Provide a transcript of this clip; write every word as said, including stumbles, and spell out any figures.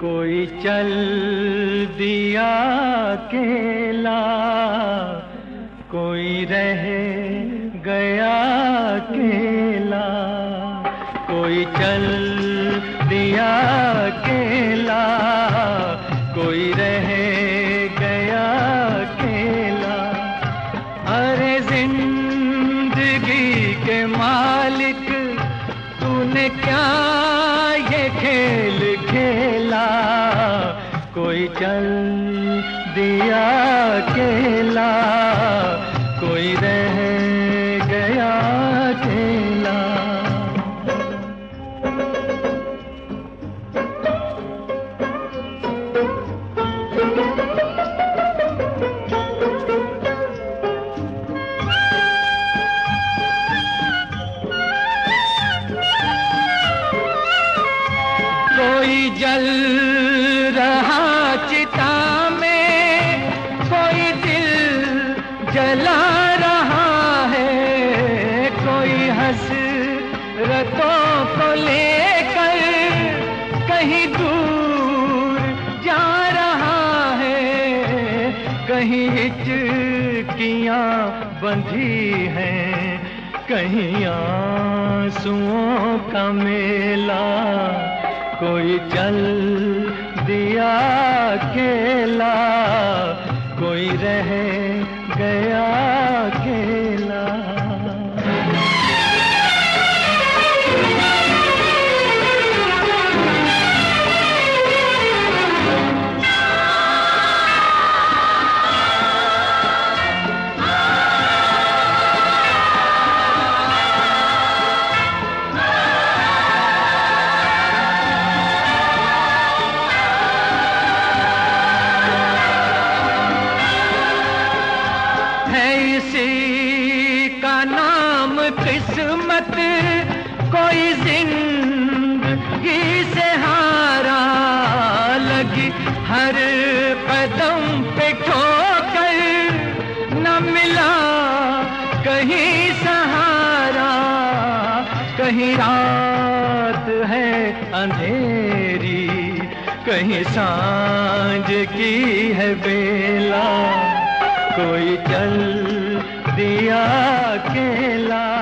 कोई चल दिया अकेला, कोई रह गया अकेला। कोई चल दिया अकेला, कोई रह गया अकेला। अरे जिंदगी के मालिक, तूने क्या ये खेल खेला। कोई चल दिया अकेला, कोई रह गया अकेला। कोई जल रहा चिता में, कोई दिल जला रहा है। कोई हसरतों को लेकर कहीं दूर जा रहा है। कहीं हिचकियां बंधी हैं, कहीं आंसुओं का मेला। कोई चल दिया अकेला, कोई रह गया अकेला। इसी का नाम किस्मत, कोई जिंदगी से हारा। लगी हर कदम पे ठोकर, न मिला कहीं सहारा। कहीं रात है अंधेरी, कहीं सांझ की है बेला। कोई चल दिया अकेला,